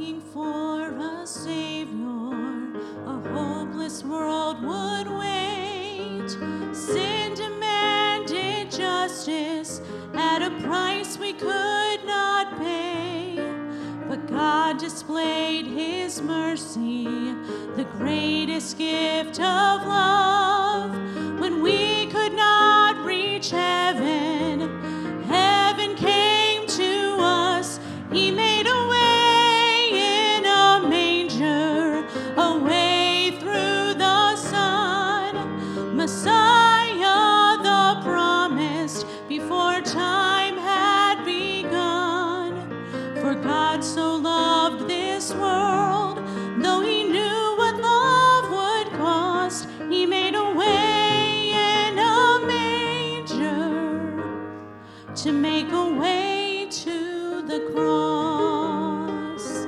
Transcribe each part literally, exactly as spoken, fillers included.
longing for a Savior, a hopeless world would wait. Sin demanded justice at a price we could not pay. But God displayed His mercy, the greatest gift of love. When we could not reach heaven, heaven came to us. He made a way in a manger, a way through the sun. Messiah, the promised before time had begun. For God so loved this world, though He knew what love would cost, He made a way in a manger to make a way to the cross.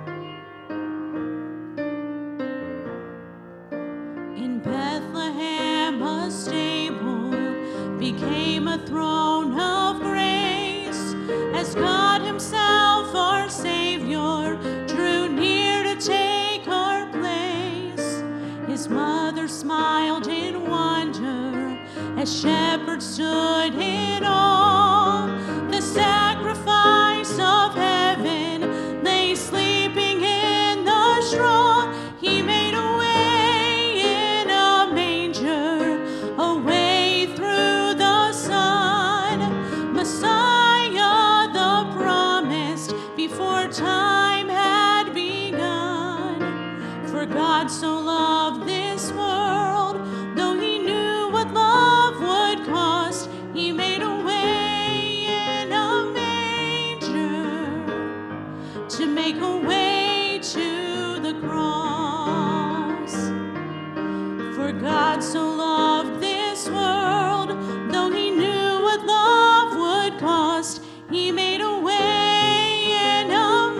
In Bethlehem, a stable became a throne of grace, as God Himself, our Savior, drew near to take our place. His mother smiled in wonder as shepherds stood in awe. The sacrifice of heaven lay sleeping in the straw. He made a way in a manger, a way through the sun. Messiah, the promised before time had begun. For God so loved this world, though He knew what love would cost, He made a way in a manger to make a way to the cross. For God so loved this world, though He knew what love would cost, He made a way in a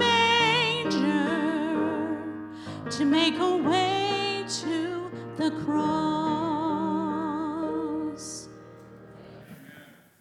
manger to make a way to the cross.